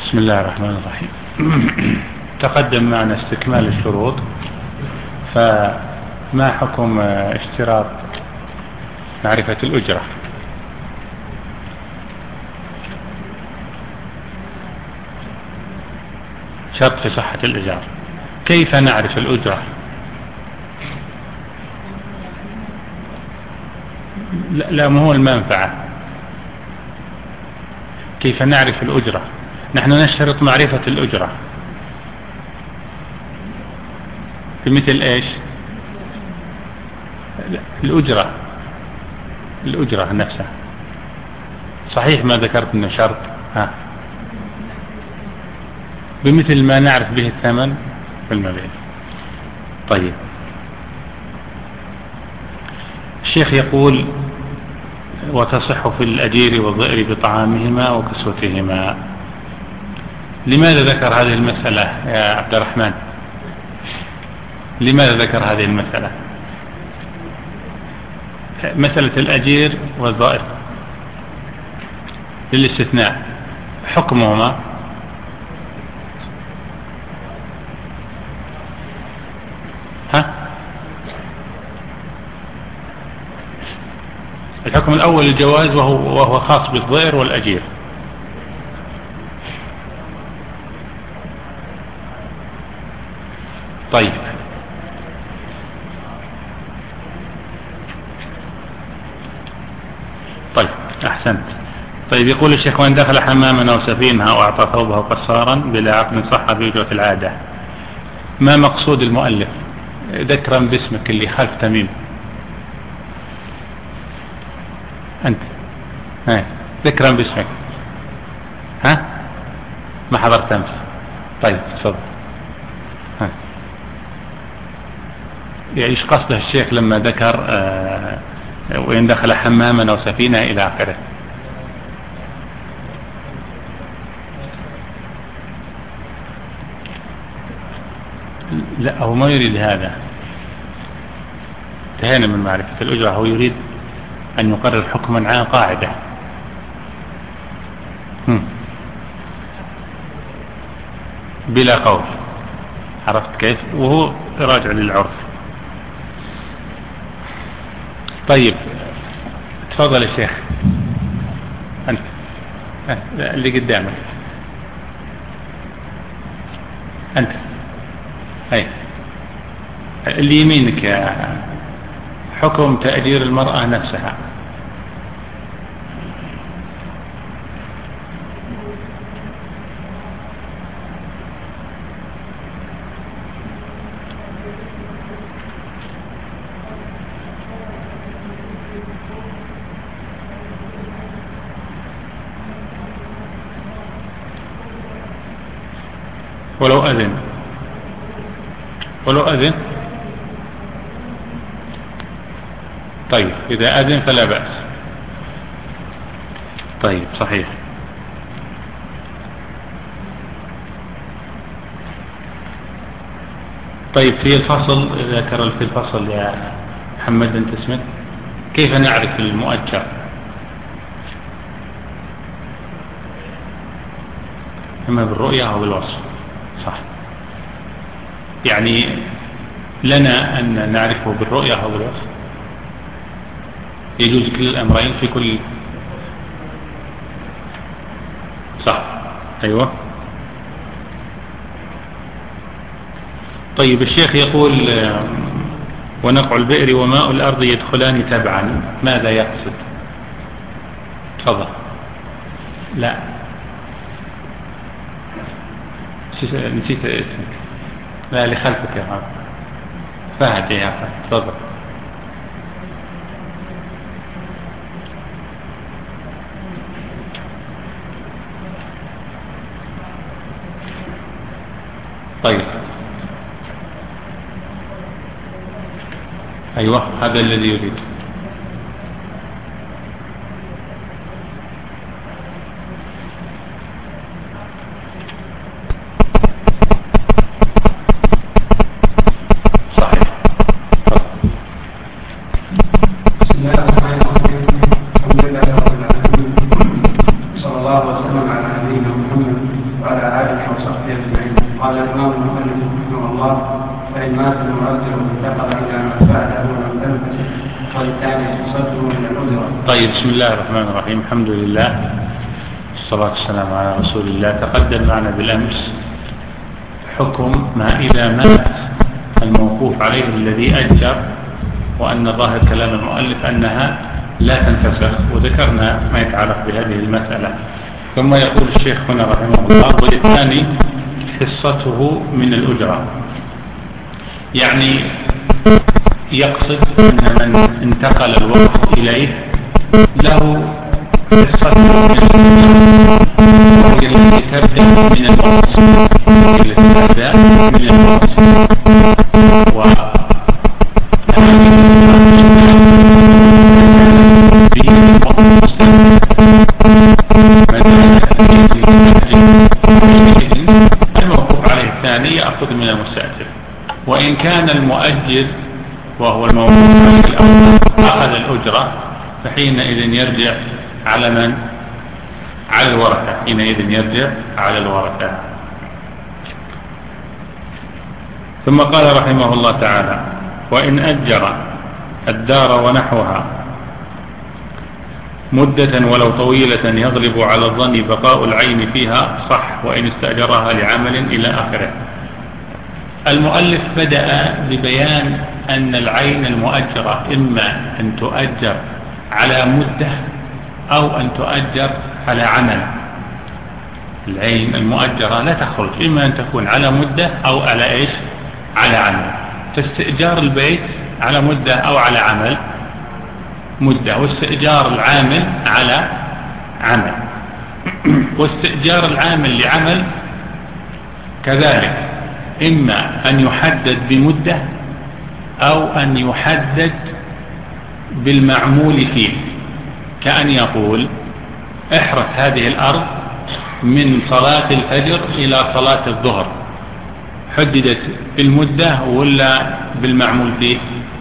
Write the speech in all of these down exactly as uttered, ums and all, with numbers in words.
بسم الله الرحمن الرحيم. تقدم معنا استكمال الشروط، فما حكم اشتراط معرفة الأجرة؟ شرط في صحة الإيجار. كيف نعرف الأجرة؟ لا, لا ما هو المنفعة. كيف نعرف الأجرة؟ نحن نشترط معرفة الأجرة بمثل إيش؟ الأجرة الأجرة نفسها. صحيح ما ذكرت أنه شرط، ها بمثل ما نعرف به الثمن في المبيع. طيب، الشيخ يقول: وتصح في الأجير والضئر بطعامهما وكسوتهما. لماذا ذكر هذه المسألة يا عبد الرحمن؟ لماذا ذكر هذه المسألة؟ مسألة الأجير والضائر للاستثناء، حكمهما ها؟ الحكم الأول الجواز، وهو, وهو خاص بالضائر والأجير. طيب، طيب أحسنت. طيب، يقول الشيخ: وإن دخل حماما أو سفينة أو أعطى ثوبه قصارا بلا عقد صح بأجرة العادة. ما مقصود المؤلف؟ ذكرا باسمك اللي خلف تميم. أنت ها ذكرا باسمك. ها ما حضرت أمس. طيب تفضل. ها ايش قصده الشيخ لما ذكر آه وإن دخل حماما أو سفينة إلى آخره؟ لا، هو ما يريد هذا. انتهينا من معرفة الأجرة. هو يريد أن يقرر حكما عن قاعدة. هم. بلا قول. عرفت كيف؟ وهو راجع للعرف. طيب تفضل يا شيخ. أنت اللي قدامك. أنت أي اللي يمينك يا حكم تأجير المرأة نفسها. ولو أذن ولو أذن طيب، إذا أذن فلا بأس. طيب صحيح. طيب، في الفصل ذكر في الفصل يا محمد أنت اسمك، كيف نعرف المؤجر؟ إما بالرؤية أو بالوصف. صح، يعني لنا أن نعرفه بالرؤية أو بالوصف. يجوز كل الأمرين في كل. صح، أيوة. طيب، الشيخ يقول: ونقع البئر وماء الأرض يدخلان تبعا. ماذا يقصد؟ تفضل. لا، نسيت اسمك. لا، اللي خلفك يا عم فهد يا أخي. تفضل. طيب، أيوة، هذا الذي يريد. صحيح. بسم الله الرحمن الرحيم. الحمد لله رب العالمين، صلى الله وسلم على نبينا محمد وعلى طيب، بسم الله الرحمن الرحيم. الحمد لله والصلاة والسلام على رسول الله. تقدم معنا بالأمس حكم ما إذا مات الموقوف عليه الذي أجر، وأن ظاهر كلام المؤلف أنها لا تنفسخ، وذكرنا ما يتعلق بهذه المسألة. ثم يقول الشيخ هنا رحمه الله: والثاني حصته من الأجرة، يعني يقصد أن من انتقل الوقت إليه له حصته من الأجرة، وهي التي تبدأ من الوقت، التي تبدأ من الوقت و الموقوف عليه الثاني يأخذ من المستأجر. وإن كان المؤجر وهو الموقوف عليه الأول أخذ الأجرة، فحينئذ يرجع على من؟ على الورثة. حينئذ يرجع على الورثة. ثم قال رحمه الله تعالى: وإن أجر الدار ونحوها مدة ولو طويلة يغلب على الظن بقاء العين فيها صح، وإن استأجرها لعمل إلى آخره. المؤلف بدأ ببيان أن العين المؤجرة إما أن تؤجر على مدة أو أن تؤجر على عمل. العين المؤجرة لا تخرج، إما أن تكون على مدة أو على إيش؟ على عمل. فاستئجار البيت على مدة أو على عمل مدة، واستئجار العامل على عمل، واستئجار العامل لعمل كذلك إما أن يحدد بمدة أو أن يحدد بالمعمول فيه، كأن يقول: احرث هذه الأرض من صلاة الفجر إلى صلاة الظهر، حددت بالمدة ولا بالمعمول فيه؟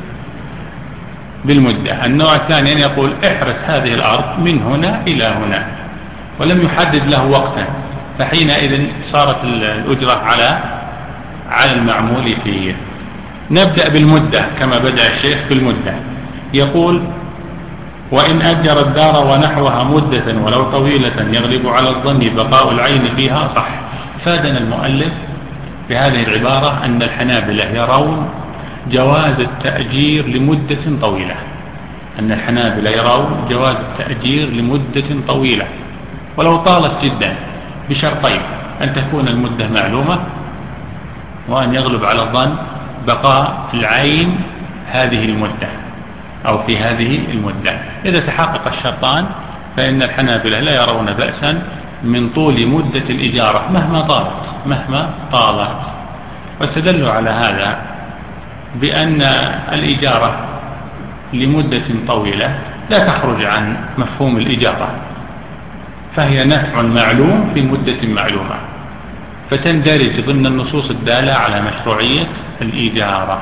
بالمدة. النوع الثاني أن يقول: احرث هذه الأرض من هنا إلى هنا، ولم يحدد له وقتا، فحينئذ صارت الأجرة على على المعمول فيه. نبدأ بالمدة كما بدأ الشيخ بالمدة. يقول: وإن أجر الدار ونحوها مدة ولو طويلة يغلب على الظن بقاء العين فيها صح. فادنا المؤلف بهذه العبارة أن الحنابلة يرون جواز التأجير لمدة طويلة، أن الحنابلة يرون جواز التأجير لمدة طويلة ولو طالت جدا، بشرطين: أن تكون المدة معلومة، وأن يغلب على الظن بقاء العين هذه المدة أو في هذه المدة. إذا تحقق الشرطان فإن الحنابلة لا يرون بأسا من طول مدة الإجارة مهما طالت مهما طالت. واستدلوا على هذا بأن الإجارة لمدة طويلة لا تخرج عن مفهوم الإجارة، فهي نفع معلوم في مدة معلومة، فتندرج ضمن النصوص الدالة على مشروعية الإجارة.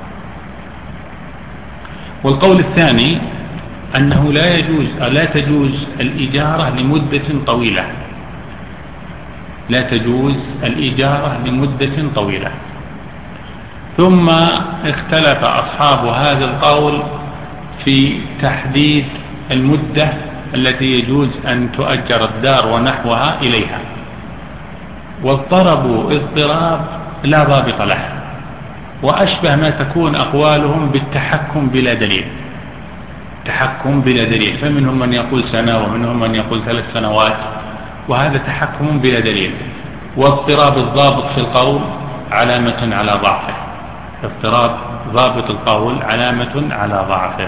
والقول الثاني أنه لا يجوز لا تجوز الإجارة لمدة طويلة، لا تجوز الإجارة لمدة طويلة. ثم اختلف أصحاب هذا القول في تحديد المدة التي يجوز أن تؤجر الدار ونحوها إليها، واضطربوا اضطراب لا ضابط له، وأشبه ما تكون أقوالهم بالتحكم بلا دليل، تحكم بلا دليل. فمنهم من يقول سنة ومنهم من يقول ثلاث سنوات، وهذا تحكم بلا دليل. واضطراب الضابط في القول علامة على ضعفه، اضطراب ضابط القول علامة على ضعفه.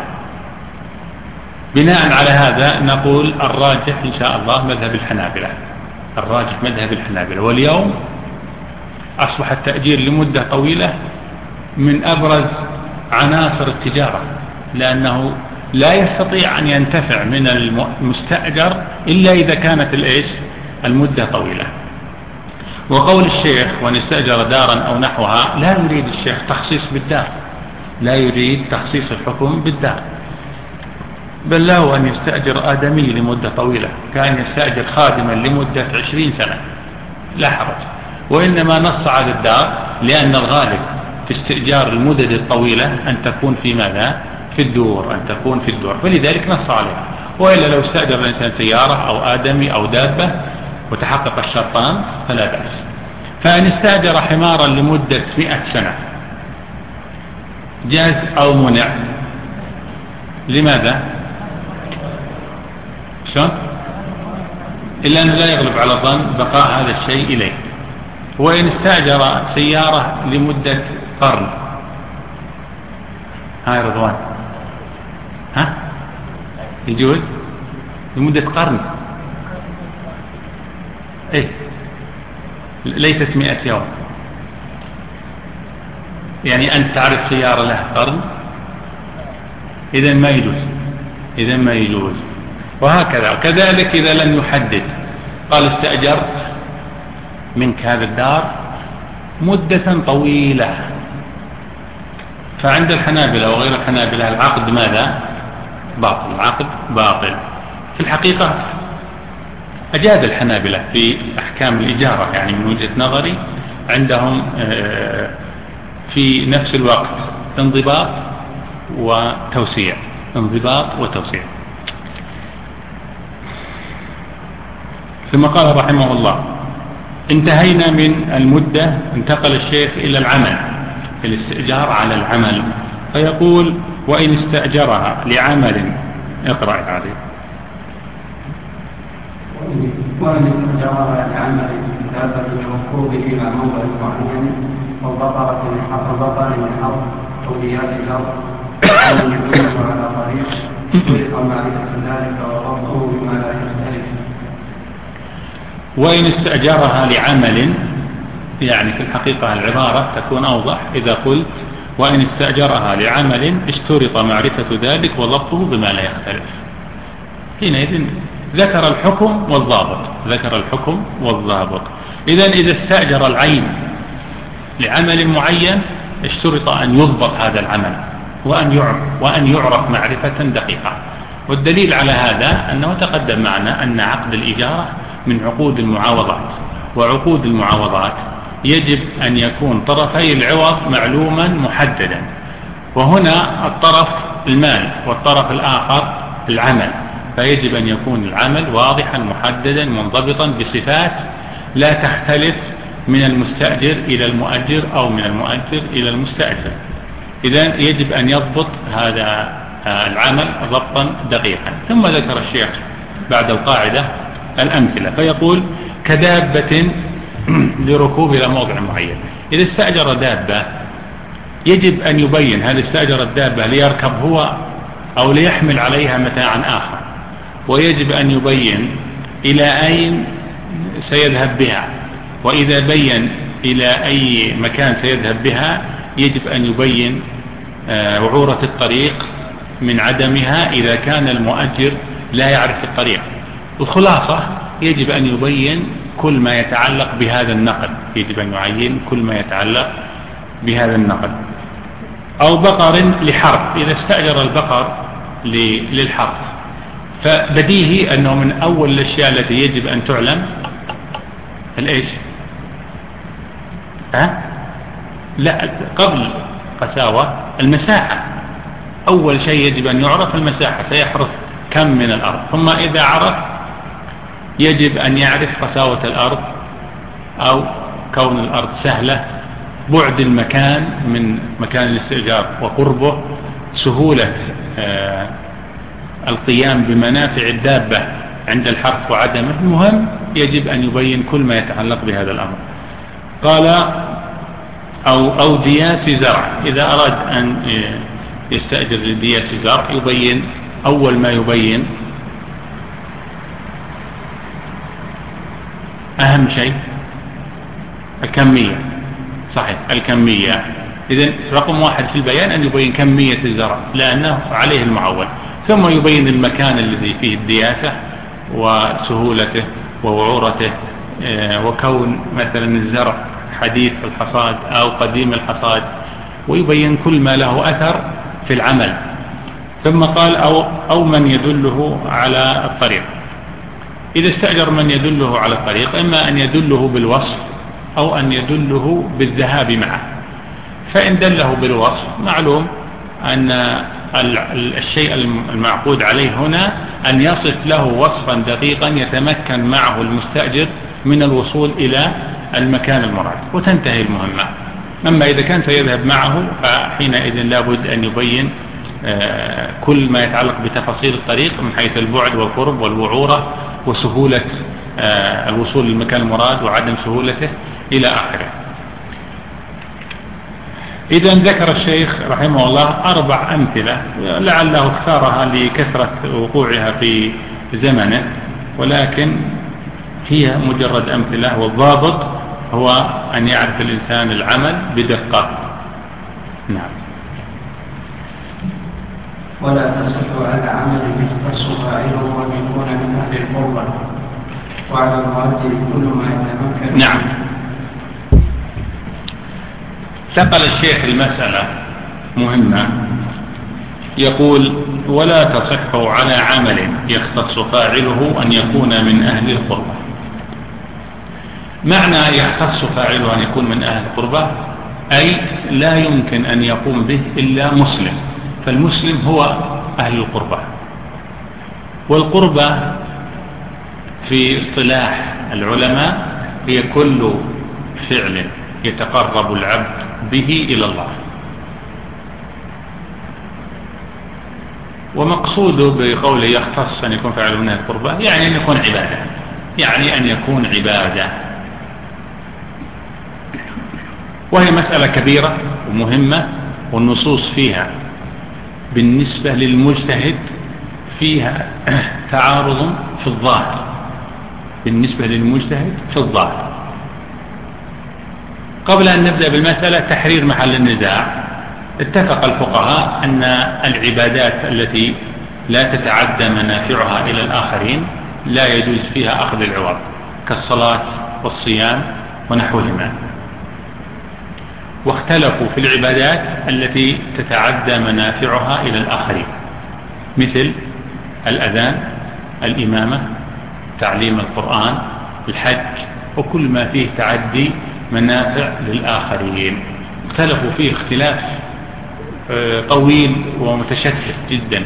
بناء على هذا نقول الراجح إن شاء الله مذهب الحنابلة، الراجح مذهب الحنابلة. واليوم أصبح التأجير لمدة طويلة من أبرز عناصر التجارة، لأنه لا يستطيع أن ينتفع من المستأجر إلا إذا كانت الإيش المدة طويلة. وقول الشيخ: وأن استأجر دارا أو نحوها، لا يريد الشيخ تخصيص بالدار، لا يريد تخصيص الحكم بالدار، بل له أن يستأجر آدمي لمدة طويلة، كان يستأجر خادما لمدة عشرين سنة لا حرج. وإنما نص على الدار لأن الغالب في استئجار المدد الطويلة أن تكون في ماذا؟ في الدور، أن تكون في الدور، فلذلك نص عليه. وإلا لو استأجر الإنسان سيارة أو آدمي أو دابة وتحقق الشرطان فلا بأس. فإن استأجر حمارا لمدة مئة سنة جاز أو منع؟ لماذا؟ شون؟ إلا أنه لا يغلب على الظن بقاء هذا الشيء إليه. وإن استأجر سيارة لمدة قرن، هاي رضوان، ها يجوز لمدة قرن؟ إيه ليست مئة يوم، يعني أنت تعرف سيارة لها قرن، إذا ما يجوز، إذا ما يجوز. وهكذا. وكذلك إذا لم يحدد، قال استأجرت منك هذا الدار مدة طويلة، فعند الحنابلة وغير الحنابلة العقد ماذا؟ باطل، العقد باطل. في الحقيقة أجاد الحنابلة في أحكام الإجارة، يعني من وجهة نظري عندهم في نفس الوقت انضباط وتوسيع، انضباط وتوسيع. ثم قال رحمه الله: انتهينا من المدة، انتقل الشيخ إلى العمل، الاستئجار على العمل، فيقول: وإن استأجرها لعمل. اقرأ يا علي. وإن استأجرها لعمل دابة الركوب إلى موضع معين أو بقرة أو بقر لحرب أو ديات الأرض أو يكون على طريق طريق معرفة ذلك وربطه بما لا يختلف. وإن استأجرها لعمل، يعني في الحقيقة العبارة تكون أوضح إذا قلت: وإن استأجرها لعمل اشترط معرفة ذلك وضبطه بما لا يختلف. حينئذ ذكر الحكم والضابط، ذكر الحكم والضابط. إذن إذا استأجر العين لعمل معين اشترط أن يضبط هذا العمل وأن يعرف, وأن يعرف معرفة دقيقة. والدليل على هذا أنه تقدم معنا أن عقد الإجارة من عقود المعاوضات، وعقود المعاوضات يجب أن يكون طرفي العوض معلوما محددا، وهنا الطرف المال والطرف الآخر العمل، فيجب أن يكون العمل واضحا محددا منضبطا بصفات لا تختلف من المستأجر إلى المؤجر أو من المؤجر إلى المستأجر. إذن يجب أن يضبط هذا العمل ضبطا دقيقا. ثم ذكر الشيخ بعد القاعدة الأمثلة، فيقول: كدابة لركوب إلى موضع معين. إذا استأجر دابة يجب أن يبين هل استأجر الدابة ليركب هو أو ليحمل عليها متاعا آخر، ويجب أن يبين إلى أين سيذهب بها، وإذا بين إلى أي مكان سيذهب بها يجب أن يبين وعورة الطريق من عدمها إذا كان المؤجر لا يعرف الطريق. الخلاصة يجب أن يبين كل ما يتعلق بهذا النقل، يجب أن يعين كل ما يتعلق بهذا النقل. أو بقر لحرث، إذا استأجر البقر للحرث فبديهي أنه من أول الأشياء التي يجب أن تعلم الإيش؟ ها؟ لا، قبل قساوة المساحة. أول شيء يجب أن يعرف المساحة، سيحرث كم من الأرض، ثم إذا عرف يجب أن يعرف قساوة الأرض أو كون الأرض سهلة، بعد المكان من مكان الاستئجار وقربه، سهولة آه القيام بمنافع الدابة عند الحرث وعدمه. المهم يجب أن يبين كل ما يتعلق بهذا الأمر. قال: أو, أو دياس زرع، إذا أراد أن يستأجر لدياس زرع يبين أول ما يبين أهم شيء الكمية، صحيح الكمية. إذن رقم واحد في البيان أن يبين كمية الزرع لأنه عليه المعول، ثم يبين المكان الذي فيه الدياسة وسهولته ووعورته، وكون مثلا الزرع حديث الحصاد أو قديم الحصاد، ويبين كل ما له أثر في العمل. ثم قال: أو, أو من يدله على الطريق. إذا استأجر من يدله على الطريق إما أن يدله بالوصف أو أن يدله بالذهاب معه. فإن دله بالوصف معلوم أن الشيء المعقود عليه هنا أن يصف له وصفا دقيقا يتمكن معه المستأجر من الوصول إلى المكان المراد وتنتهي المهمة. أما إذا كان سيذهب معه فحينئذ لابد أن يبين كل ما يتعلق بتفاصيل الطريق من حيث البعد والقرب والوعورة وسهولة الوصول للمكان المراد وعدم سهولته إلى آخره. إذا ذكر الشيخ رحمه الله أربع أمثلة لعله اختارها لكثرة وقوعها في زمنه، ولكن هي مجرد أمثلة، والضابط هو أن يعرف الإنسان العمل بدقة. نعم. ولا تصح على عمل يختص فاعله وأن يكون من أهل القربة، وعلى المؤدي كل ما يتمكن. نعم. ثقل الشيخ المسألة مهمة، يقول ولا تصح على عمل يختص فاعله أن يكون من أهل القربة. معنى يختص فاعله أن يكون من أهل القربة أي لا يمكن أن يقوم به إلا مسلم، فالمسلم هو أهل القربة. والقربة في اصطلاح العلماء هي كل فعل يتقرب العبد به إلى الله. ومقصوده بقوله يختص أن يكون فعله من القربة يعني أن يكون عبادة، يعني أن يكون عبادة، وهي مسألة كبيرة ومهمة، والنصوص فيها بالنسبة للمجتهد فيها تعارض في الظاهر، بالنسبة للمجتهد في الظاهر. قبل أن نبدأ بالمسألة تحرير محل النزاع، اتفق الفقهاء أن العبادات التي لا تتعدى منافعها إلى الآخرين لا يجوز فيها أخذ العوض، كالصلاة والصيام ونحوهما. واختلفوا في العبادات التي تتعدى منافعها إلى الآخرين، مثل الأذان، الإمامة، تعليم القرآن، الحج، وكل ما فيه تعدي منافع للآخرين. اختلفوا فيه اختلاف طويل ومتشتت جدا.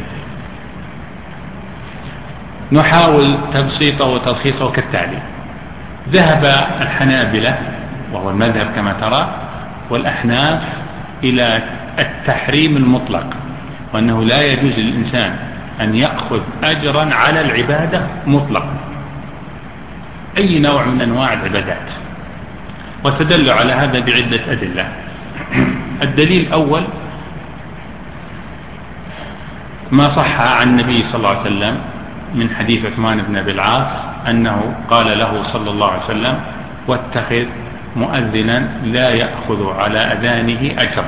نحاول تبسيطه وتلخيصه كالتالي: ذهب الحنابلة وهو المذهب كما ترى والأحناف إلى التحريم المطلق، وأنه لا يجوز للإنسان أن يأخذ أجرا على العبادة مطلقا، أي نوع من أنواع العبادات. واستدلوا على هذا بعدة أدلة. الدليل الأول ما صح عن النبي صلى الله عليه وسلم من حديث عثمان بن أبي العاص أنه قال له صلى الله عليه وسلم: واتخذ مؤذنا لا يأخذ على أذانه أجرا.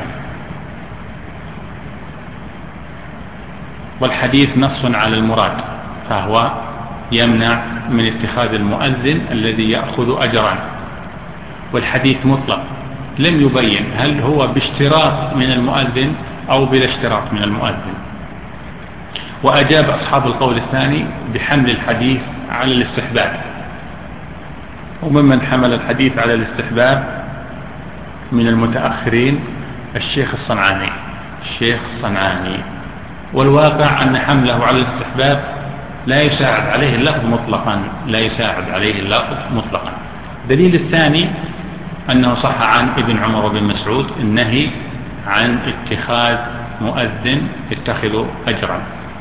والحديث نص على المراد، فهو يمنع من اتخاذ المؤذن الذي يأخذ أجرا. والحديث مطلق لم يبين هل هو باشتراط من المؤذن أو بلا اشتراط من المؤذن. وأجاب أصحاب القول الثاني بحمل الحديث على الاستحباب، وممن حمل الحديث على الاستحباب من المتأخرين الشيخ الصنعاني الشيخ الصنعاني والواقع أن حمله على الاستحباب لا يساعد عليه اللفظ مطلقا لا يساعد عليه اللفظ مطلقا. الدليل الثاني أنه صح عن ابن عمر وابن مسعود النهي عن اتخاذ مؤذن يتخذ أجرا.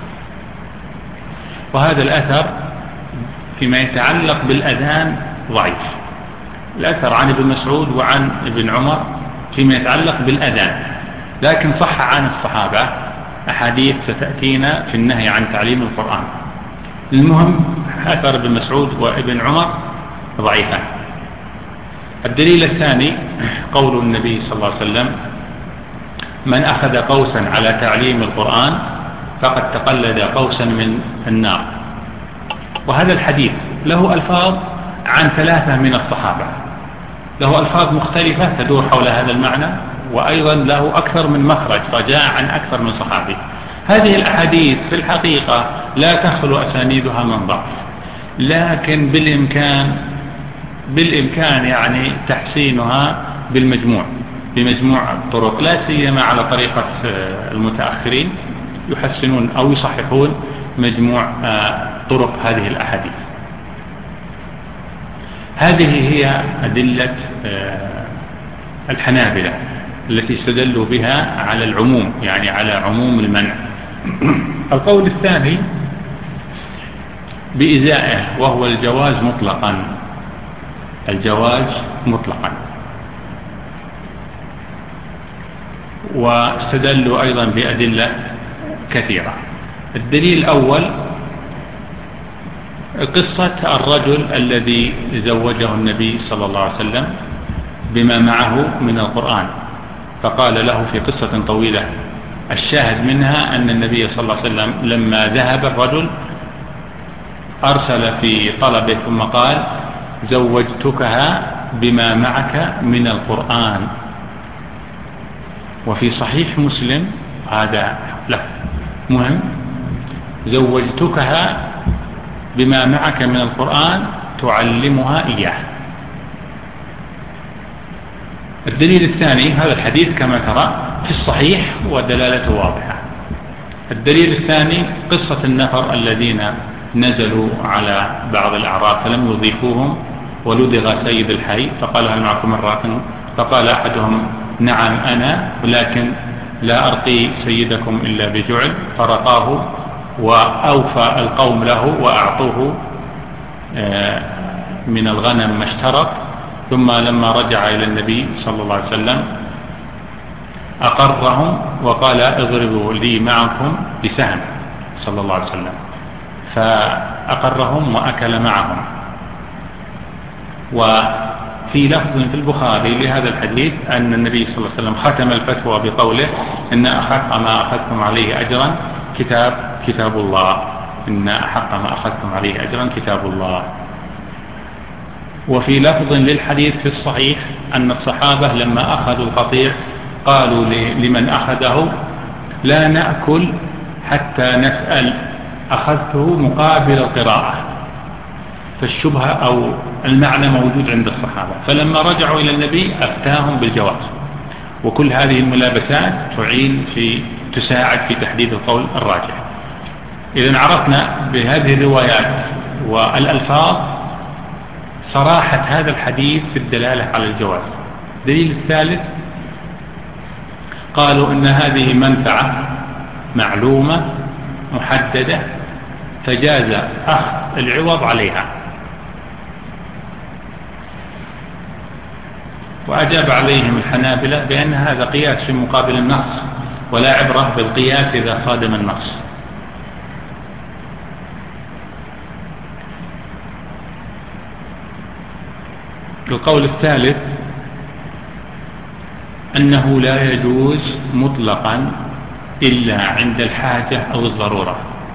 وهذا الأثر فيما يتعلق بالأذان ضعيف، الأثر عن ابن مسعود وعن ابن عمر فيما يتعلق بالأذان، لكن صح عن الصحابة أحاديث ستأتينا في النهي عن تعليم القرآن. المهم أثر ابن مسعود وابن عمر ضعيفان. الدليل الثاني قول النبي صلى الله عليه وسلم: من أخذ قوسا على تعليم القرآن فقد تقلد قوسا من النار. وهذا الحديث له ألفاظ عن ثلاثة من الصحابة، له ألفاظ مختلفة تدور حول هذا المعنى، وأيضا له أكثر من مخرج رجاء عن أكثر من صحابي. هذه الأحاديث في الحقيقة لا تخلو أسانيدها من ضعف، لكن بالإمكان بالإمكان يعني تحسينها بالمجموع بمجموع الطرق، لا سيما على طريقة المتأخرين يحسنون أو يصححون مجموع طرق هذه الأحاديث. هذه هي أدلة الحنابلة التي استدلوا بها على العموم، يعني على عموم المنع. القول الثاني بإزائه، وهو الجواز مطلقا، الجواز مطلقا. واستدلوا أيضا بأدلة كثيرة. الدليل الأول قصة الرجل الذي زوجه النبي صلى الله عليه وسلم بما معه من القرآن، فقال له في قصة طويلة الشاهد منها أن النبي صلى الله عليه وسلم لما ذهب الرجل أرسل في طلبه ثم قال زوجتكها بما معك من القرآن. وفي صحيح مسلم هذا لا مهم، زوجتكها بما معك من القرآن تعلمها إياه. الدليل الثاني هذا الحديث كما ترى في الصحيح ودلالته واضحة. الدليل الثاني قصة النفر الذين نزلوا على بعض الأعراب فلم يضيفوهم ولدغ سيد الحي فقال هل معكم مرات، فقال أحدهم نعم أنا ولكن لا أرقي سيدكم إلا بجعل، فرقاه وأوفى القوم له وأعطوه من الغنم ما اشترط. ثم لما رجع إلى النبي صلى الله عليه وسلم أقرهم وقال اضربوا لي معكم بسهم صلى الله عليه وسلم، فأقرهم وأكل معهم. وفي لفظ في البخاري لهذا الحديث أن النبي صلى الله عليه وسلم ختم الفتوى بقوله إن أحق ما أخذتم عليه أجرا كتاب كتاب الله، إن أحق ما أخذتم عليه أجرا كتاب الله. وفي لفظ للحديث في الصحيح أن الصحابة لما أخذوا القطيع قالوا لمن أخذه لا نأكل حتى نسأل، أخذته مقابل القراءة. فالشبهة أو المعنى موجود عند الصحابة، فلما رجعوا إلى النبي أفتاهم بالجواز. وكل هذه الملابسات تعين في تساعد في تحديد القول الراجح. إذن عرفنا بهذه الروايات والألفاظ صراحة هذا الحديث في الدلالة على الجواز. الدليل الثالث قالوا إن هذه منفعة معلومة محددة فجاز أخذ العوض عليها. وأجاب عليهم الحنابلة بأن هذا قياس في مقابل النص، ولا عبرة بالقياس إذا صادم النص. القول الثالث أنه لا يجوز مطلقا إلا عند الحاجة أو الضرورة،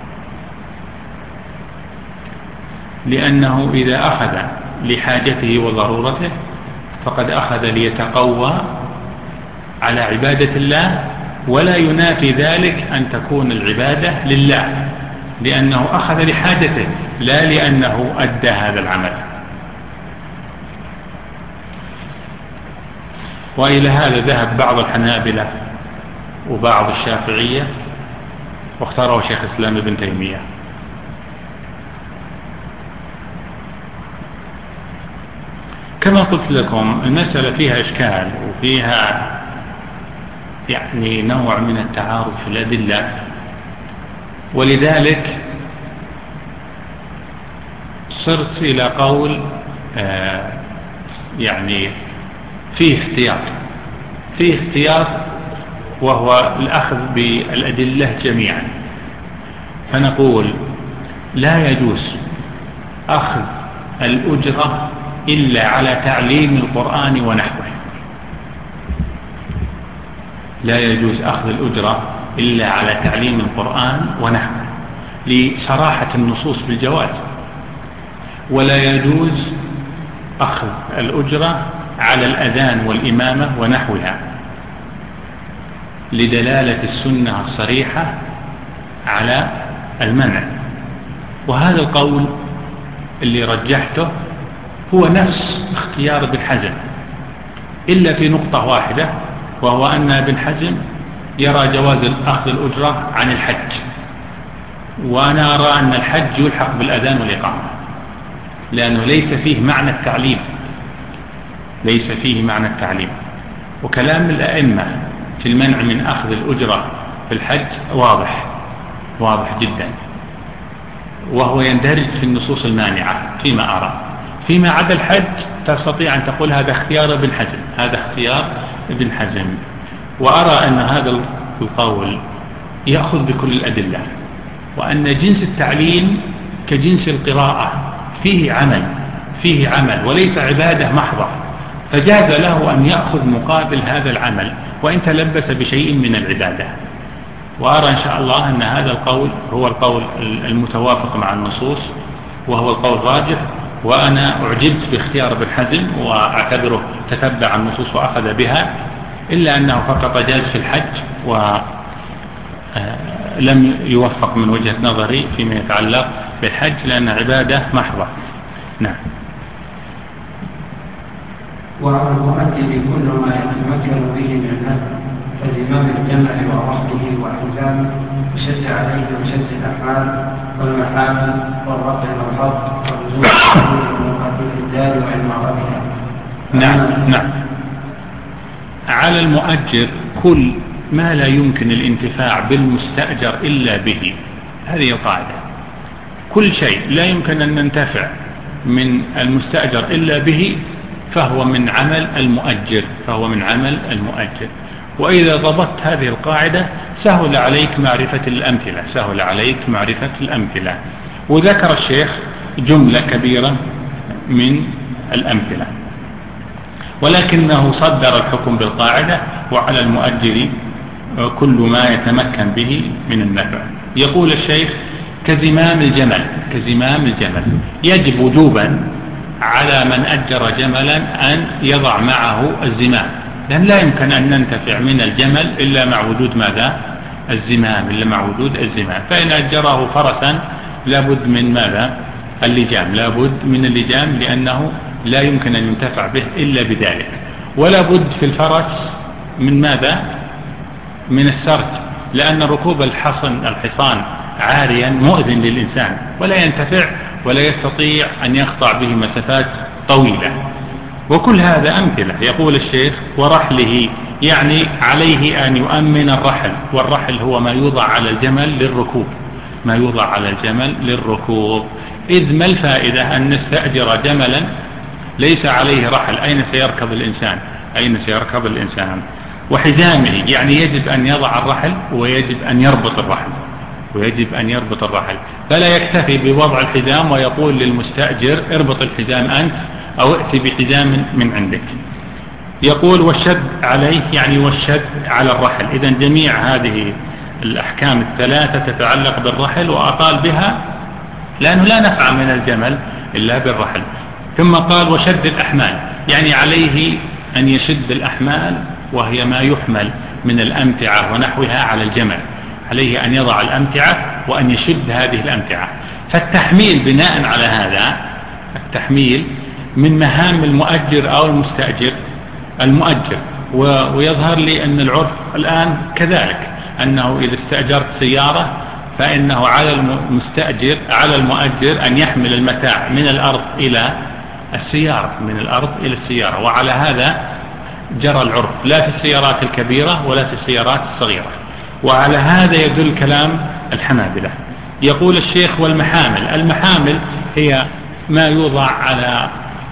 لأنه إذا أخذ لحاجته وضرورته فقد أخذ ليتقوى على عبادة الله، ولا ينافي ذلك أن تكون العبادة لله، لأنه أخذ لحاجته لا لأنه أدى هذا العمل. وإلى هذا ذهب بعض الحنابلة وبعض الشافعية، واختاره شيخ الإسلام ابن تيمية. كما قلت لكم المسألة فيها إشكال وفيها يعني نوع من التعارض في الأدلة، ولذلك صرت إلى قول آه يعني فيه احتياط فيه احتياط وهو الأخذ بالأدلة جميعا. فنقول لا يجوز أخذ الأجرة إلا على تعليم القرآن ونحوه، لا يجوز أخذ الأجرة إلا على تعليم القرآن ونحوه لصراحة النصوص بالجواز، ولا يجوز أخذ الأجرة على الأذان والإمامة ونحوها لدلالة السنة الصريحة على المنع. وهذا القول اللي رجحته هو نفس اختيار ابن حزم، إلا في نقطة واحدة، وهو أن ابن حزم يرى جواز أخذ الأجرة عن الحج، وأنا أرى أن الحج يلحق بالأذان والإقامة، لأنه ليس فيه معنى التعليم، ليس فيه معنى التعليم. وكلام الأئمة في المنع من أخذ الأجرة في الحج واضح واضح جدا، وهو يندرج في النصوص المانعة فيما أرى. فيما عدا الحج تستطيع أن تقول هذا اختيار ابن حزم، هذا اختيار ابن حزم. وأرى أن هذا القول يأخذ بكل الأدلة، وأن جنس التعليم كجنس القراءة فيه عمل فيه عمل وليس عبادة محضة، فجاز له أن يأخذ مقابل هذا العمل وإن تلبس بشيء من العبادة. وأرى إن شاء الله أن هذا القول هو القول المتوافق مع النصوص، وهو القول الراجح. وأنا أعجبت باختيار ابن حزم وأعتبره تتبع النصوص وأخذ بها، إلا أنه فقط جاز في الحج ولم يوفق من وجهة نظري فيما يتعلق بالحج، لأن عبادة محضة. نعم. وعلى المؤكد كل ما يتمكن به من النفع كالإمام الجمع ورحمه وحزامه وشد عليه وشد الأحمال والمحامل والرفع والخط والنزول والمقاتل الدار وعلمارتها. نعم نعم. على المؤجر كل ما لا يمكن الانتفاع بالمستأجر إلا به، هذه القاعدة. كل شيء لا يمكن أن ننتفع من المستأجر إلا به فهو من عمل المؤجر فهو من عمل المؤجر. وإذا ضبطت هذه القاعدة سهل عليك معرفة الأمثلة سهل عليك معرفة الأمثلة وذكر الشيخ جملة كبيرة من الأمثلة، ولكنه صدر الحكم بالقاعدة وعلى المؤجر كل ما يتمكن به من النفع. يقول الشيخ كزمام الجمل كزمام الجمل يجب وجوبا على من أجر جملا أن يضع معه الزمام، لأن لا يمكن أن ننتفع من الجمل إلا مع وجود ماذا؟ الزمام إلا مع وجود الزمام. فإن أجره فرسا لابد من ماذا؟ اللجام لابد من اللجام، لأنه لا يمكن أن ينتفع به إلا بذلك. ولا بد في الفرس من ماذا؟ من السرج، لأن ركوب الحصن الحصان عاريا مؤذن للإنسان ولا ينتفع ولا يستطيع أن يقطع به مسافات طويلة. وكل هذا أمثلة. يقول الشيخ ورحله، يعني عليه أن يؤمن الرحل، والرحل هو ما يوضع على الجمل للركوب ما يوضع على الجمل للركوب. إذ ما الفائدة أن نستأجر جملا ليس عليه رحل؟ أين سيركب الإنسان أين سيركب الإنسان وحزامه، يعني يجب أن يضع الرحل ويجب أن يربط الرحل ويجب أن يربط الرحل فلا يكتفي بوضع الحزام ويقول للمستأجر اربط الحزام أنت أو ائتي بحزام من عندك. يقول والشد عليه، يعني والشد على الرحل. إذن جميع هذه الأحكام الثلاثة تتعلق بالرحل وأطال بها، لأنه لا نفع من الجمل إلا بالرحل. ثم قال وشد الأحمال، يعني عليه أن يشد الأحمال وهي ما يحمل من الأمتعة ونحوها على الجمل، عليه أن يضع الأمتعة وأن يشد هذه الأمتعة. فالتحميل بناء على هذا التحميل من مهام المؤجر أو المستأجر المؤجر. ويظهر لي أن العرف الآن كذلك، أنه إذا استأجرت سيارة فإنه على المستأجر على المؤجر أن يحمل المتاع من الأرض إلى السيارة من الأرض إلى السيارة. وعلى هذا جرى العرف، لا في السيارات الكبيرة ولا في السيارات الصغيرة. وعلى هذا يدل كلام الحنابلة. يقول الشيخ والمحامل، المحامل هي ما يوضع على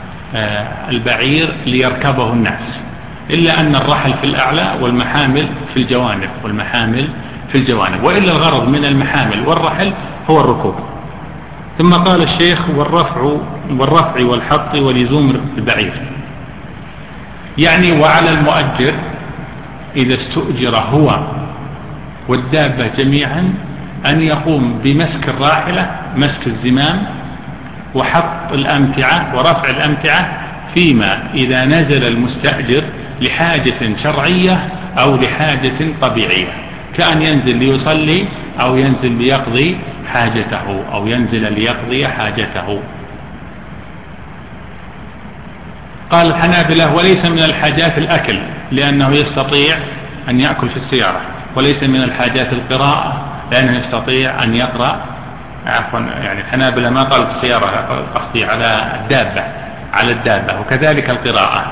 البعير ليركبه الناس، إلا أن الرحل في الأعلى والمحامل في الجوانب والمحامل في الجوانب وإلا الغرض من المحامل والرحل هو الركوب. ثم قال الشيخ والرفع والرفع والحط ولزوم البعير، يعني وعلى المؤجر إذا استؤجر هو والدابة جميعا أن يقوم بمسك الراحلة مسك الزمام وحط الأمتعة ورفع الأمتعة فيما إذا نزل المستأجر لحاجة شرعية أو لحاجة طبيعية، كأن ينزل ليصلي أو ينزل ليقضي حاجته أو ينزل ليقضي حاجته. قال الحنابلة وليس من الحاجات الأكل، لأنه يستطيع أن يأكل في السيارة، وليس من الحاجات القراءة، لأنه يستطيع أن يقرأ عفوا يعني الحنابلة ما قالوا السيارة، قصدي على الدابة، على الدابة، وكذلك القراءة.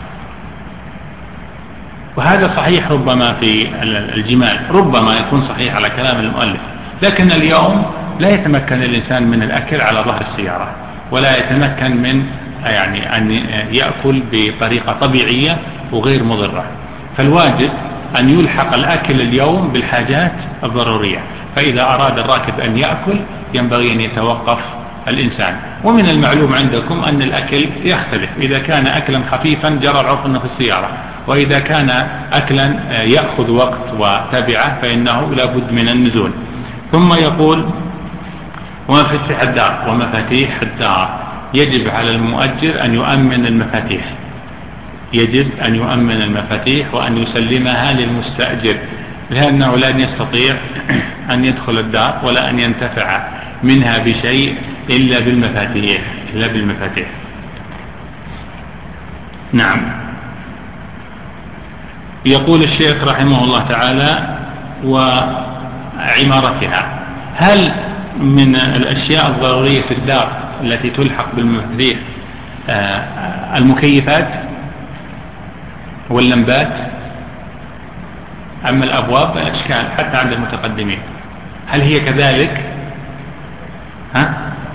وهذا صحيح ربما في الجمال، ربما يكون صحيح على كلام المؤلف، لكن اليوم لا يتمكن الإنسان من الأكل على ظهر السيارة، ولا يتمكن من يعني أن يأكل بطريقة طبيعية وغير مضرة. فالواجب أن يلحق الأكل اليوم بالحاجات الضرورية، فإذا أراد الراكب أن يأكل ينبغي أن يتوقف الإنسان. ومن المعلوم عندكم أن الأكل يختلف، إذا كان أكلا خفيفا جرى العرف أنه في السيارة، وإذا كان أكلا يأخذ وقت وتبعه فإنه لا بد من النزول. ثم يقول ومفاتيح الدار ومفاتيح الدار، يجب على المؤجر أن يؤمن المفاتيح، يجب أن يؤمن المفاتيح وأن يسلمها للمستأجر، لأنه لن يستطيع أن يدخل الدار ولا أن ينتفع منها بشيء إلا بالمفاتيح إلا بالمفاتيح. نعم. يقول الشيخ رحمه الله تعالى وعمارتها، هل من الأشياء الضرورية في الدار التي تلحق بالمفاتيح المكيفات واللمبات؟ أما الأبواب أشكال حتى عند المتقدمين، هل هي كذلك؟ ها؟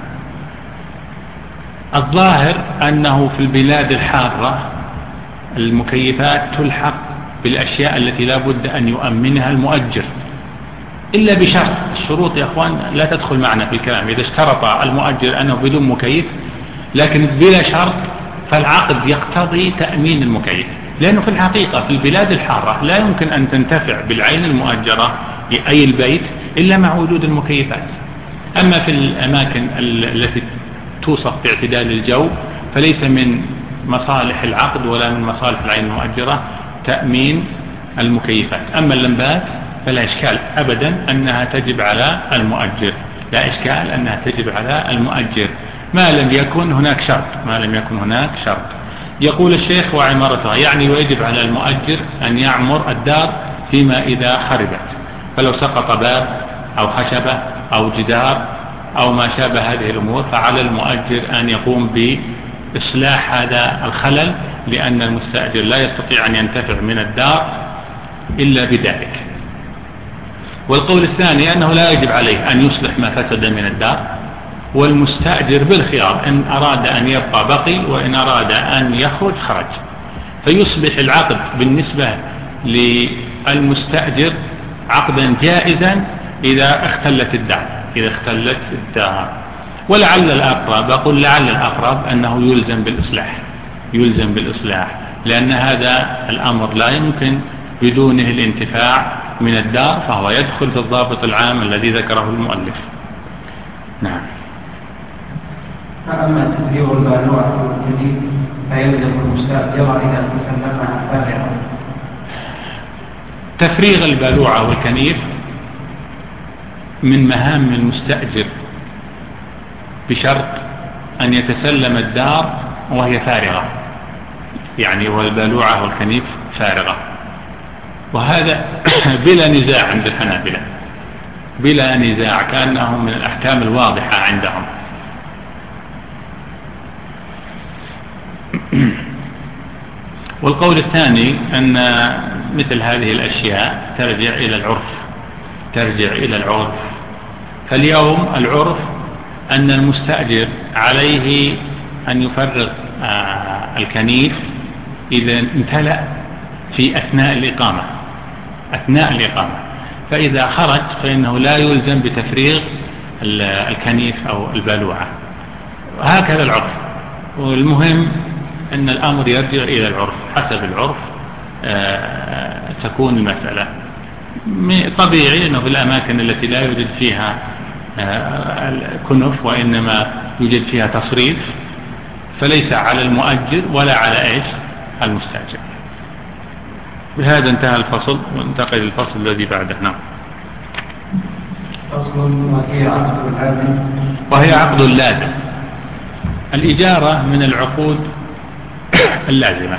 الظاهر أنه في البلاد الحارة المكيفات تلحق بالأشياء التي لا بد أن يؤمنها المؤجر، إلا بشرط. الشروط يا أخوان لا تدخل معنا في الكلام. إذا اشترط المؤجر أنه بدون مكيف لكن بلا شرط فالعقد يقتضي تأمين المكيف، لأنه في الحقيقة في البلاد الحارة لا يمكن أن تنتفع بالعين المؤجرة أي البيت إلا مع وجود المكيفات. أما في الأماكن التي توصف باعتدال الجو فليس من مصالح العقد ولا من مصالح العين المؤجرة تأمين المكيفات. أما اللمبات فلا إشكال أبدا أنها تجب على المؤجر، لا إشكال أنها تجب على المؤجر ما لم يكن هناك شرط، ما لم يكن هناك شرط. يقول الشيخ وعمارتها، يعني ويجب على المؤجر أن يعمر الدار فيما إذا خربت، فلو سقط باب أو خشبة أو جدار أو ما شابه هذه الأمور فعلى المؤجر أن يقوم بإصلاح هذا الخلل، لأن المستأجر لا يستطيع أن ينتفع من الدار إلا بذلك. والقول الثاني أنه لا يجب عليه أن يصلح ما فسد من الدار، والمستأجر بالخيار، إن أراد أن يبقى بقي وإن أراد أن يخرج خرج. فيصبح العقد بالنسبة للمستأجر عقدا جائزا إذا اختلت الدار إذا اختلت الدار. ولعل الأقرب، أقول لعل الأقرب أنه يلزم بالإصلاح يلزم بالإصلاح لأن هذا الأمر لا يمكن بدونه الانتفاع من الدار، فهو يدخل في الضابط العام الذي ذكره المؤلف. نعم. فأما تدبير البالوعة الجديد فيلزم المستأجر إذا تسلمها فارغة. تفريغ البالوعة والكنيف من مهام المستأجر بشرط أن يتسلم الدار وهي فارغة، يعني والبالوعة والكنيف فارغة، وهذا بلا نزاع عند الحنابلة، بلا نزاع، كأنه من الأحكام الواضحة عندهم. والقول الثاني أن مثل هذه الأشياء ترجع إلى العرف ترجع إلى العرف فاليوم العرف أن المستأجر عليه أن يفرغ الكنيف إذا امتلأ في أثناء الإقامة أثناء الإقامة فإذا خرج فإنه لا يلزم بتفريغ الكنيف أو البالوعة. هكذا العرف. والمهم أن الأمر يرجع إلى العرف، حسب العرف تكون المسألة. طبيعي أنه في الأماكن التي لا يوجد فيها كنف وإنما يوجد فيها تصريف فليس على المؤجر ولا على إيش المستأجر. بهذا انتهى الفصل وانتقل الفصل الذي بعده. نعم. فصل وهي عقد اللازم وهي عقد اللازم. الإجارة من العقود اللازمة،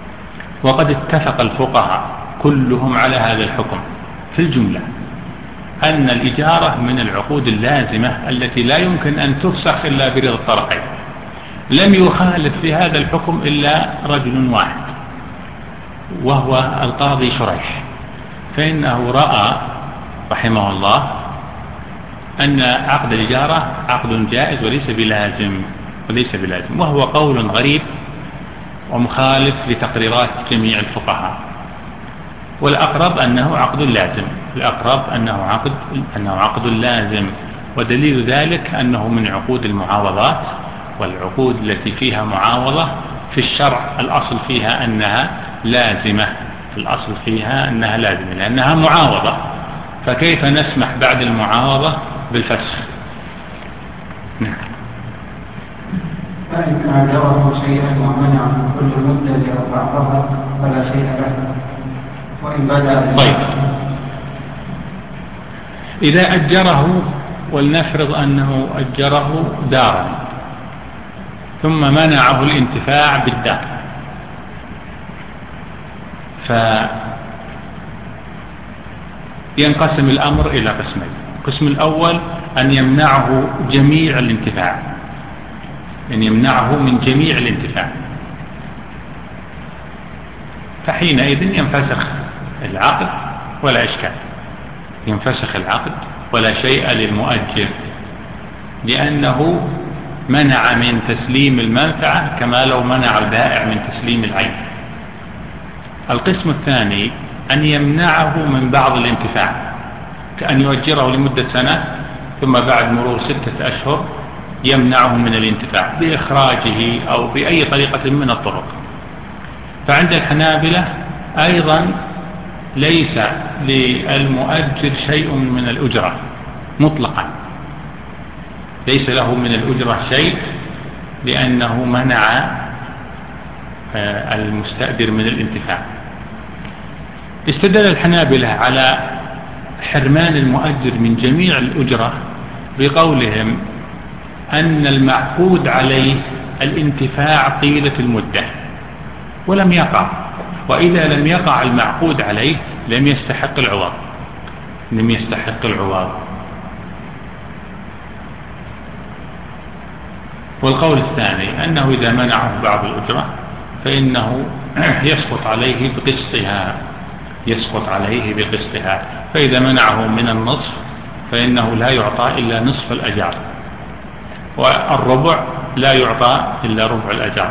وقد اتفق الفقهاء كلهم على هذا الحكم في الجملة، أن الإجارة من العقود اللازمة التي لا يمكن أن تفسخ إلا برضا الطرفين. لم يخالف في هذا الحكم إلا رجل واحد وهو القاضي شريح، فإنه رأى رحمه الله أن عقد الإجارة عقد جائز وليس بلازم وليس بلازم وهو قول غريب ومخالف لتقريرات جميع الفقهاء. والأقرب أنه عقد لازم، الأقرب أنه عقد أنه عقد لازم، ودليل ذلك أنه من عقود المعاوضات، والعقود التي فيها معاوضة في الشرع الأصل فيها أنها لازمة، الأصل فيها أنها لازمة لأنها معاوضة، فكيف نسمح بعد المعاوضة بالفسخ؟ نعم. فإن أجره شيئا ومنعه كل مدة أو بعضها فلا شيء له. وإن بدأ طيب، إذا أجره، ولنفرض أنه أجره دارا ثم منعه الانتفاع بالدار، فينقسم الأمر إلى قسمين. القسم الأول أن يمنعه جميع الانتفاع، أن يمنعه من جميع الانتفاع، فحينئذ ينفسخ العقد ولا إشكال، ينفسخ العقد ولا شيء للمؤجر، لأنه منع من تسليم المنفعة كما لو منع البائع من تسليم العين. القسم الثاني أن يمنعه من بعض الانتفاع، كأن يؤجره لمدة سنة ثم بعد مرور ستة أشهر يمنعه من الانتفاع بإخراجه أو بأي طريقة من الطرق. فعند الحنابلة أيضا ليس للمؤجر شيء من الأجرة مطلقا، ليس له من الأجرة شيء، لأنه منع المستأجر من الانتفاع. استدل الحنابلة على حرمان المؤجر من جميع الأجرة بقولهم أن المعقود عليه الانتفاع طيلة المدة ولم يقع، وإذا لم يقع المعقود عليه لم يستحق العوض لم يستحق العوض. والقول الثاني أنه إذا منعه بعض الأجرة فإنه يسقط عليه بقسطها يسقط عليه بقسطها فإذا منعه من النصف فإنه لا يعطى إلا نصف الأجار، والربع لا يعطى إلا ربع الأجار.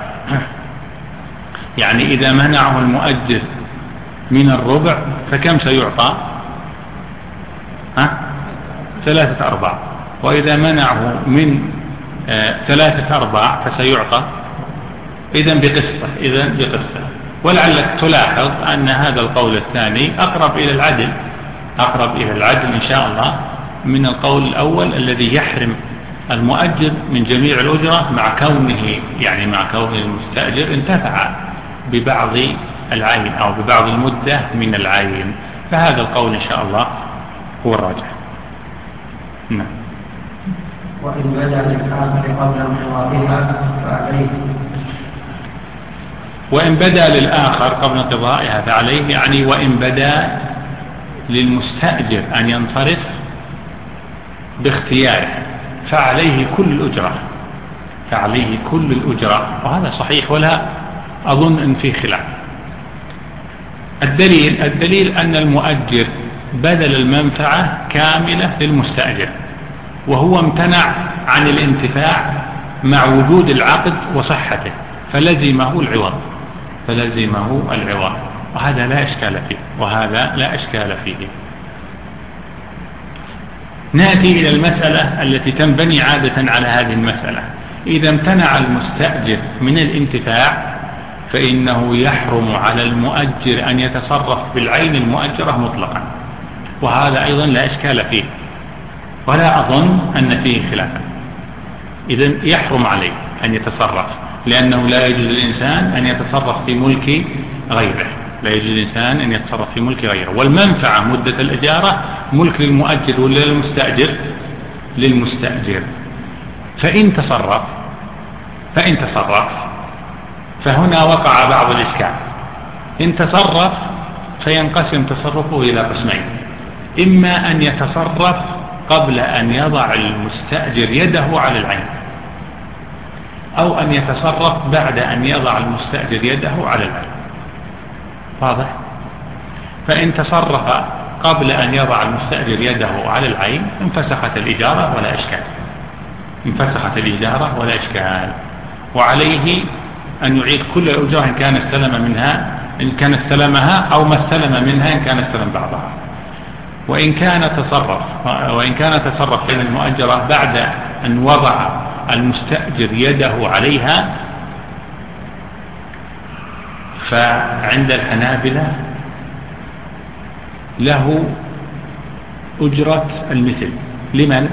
يعني إذا منعه المؤجر من الربع فكم سيعطى؟ ها؟ ثلاثة أرباع. وإذا منعه من آه ثلاثة أرباع فسيعطى إذن بقسطه إذن بقسطه ولعلك تلاحظ أن هذا القول الثاني أقرب إلى العدل أقرب إلى العدل إن شاء الله من القول الأول الذي يحرم المؤجر من جميع الأجرة، مع كونه يعني مع كون المستأجر انتفع ببعض العين أو ببعض المدة من العين. فهذا القول إن شاء الله هو الراجح. نعم. وإن بدأ للآخر قبل انقضائها فعليه وإن بدأ للآخر قبل انقضائها فعليه، يعني وإن بدأ للمستأجر أن ينصرف باختياره فعليه كل الأجرة فعليه كل الأجرة وهذا صحيح ولا أظن أن فيه خلاف. الدليل الدليل أن المؤجر بذل المنفعة كاملة للمستأجر وهو امتنع عن الانتفاع مع وجود العقد وصحته، فلزمه العوض فلزمه العوض وهذا لا إشكال فيه وهذا لا إشكال فيه. نأتي إلى المسألة التي تنبني عادة على هذه المسألة. إذا امتنع المستأجر من الانتفاع فإنه يحرم على المؤجر أن يتصرف بالعين المؤجرة مطلقا، وهذا أيضا لا إشكال فيه ولا أظن أن فيه خلافا. إذن يحرم عليه أن يتصرف، لأنه لا يجوز للإنسان أن يتصرف في ملك غيره لا يجوز للإنسان أن يتصرف في ملك غيره والمنفعة مدة الإجارة ملك للمؤجر ولا للمستأجر؟ للمستأجر. فإن تصرف فإن تصرف فهنا وقع بعض الإشكال. إن تصرف فينقسم تصرفه إلى قسمين. إما أن يتصرف قبل أن يضع المستأجر يده على العين، أو أن يتصرف بعد أن يضع المستأجر يده على العين. واضح؟ فإن تصرف قبل أن يضع المستأجر يده على العين انفسخت الإجارة ولا إشكال، انفسخت الإجارة ولا إشكال، وعليه أن يعيد كل الأجرة إن كان استلم منها إن كان استلمها أو ما استلم منها إن كان استلم بعضها. وإن كان تصرف وإن كان تصرف بين المؤجرة بعد أن وضع المستأجر يده عليها، فعند الحنابلة له أجرة المثل. لمن؟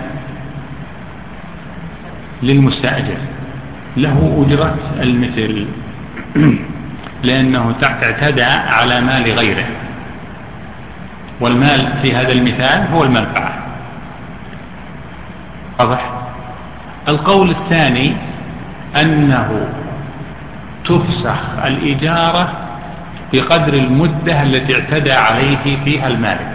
للمستأجر له أجرة المثل، لأنه اعتدى على مال غيره، والمال في هذا المثال هو المنفعة. واضح؟ القول الثاني أنه تفسخ الإجارة بقدر المدة التي اعتدى عليه فيها المالك،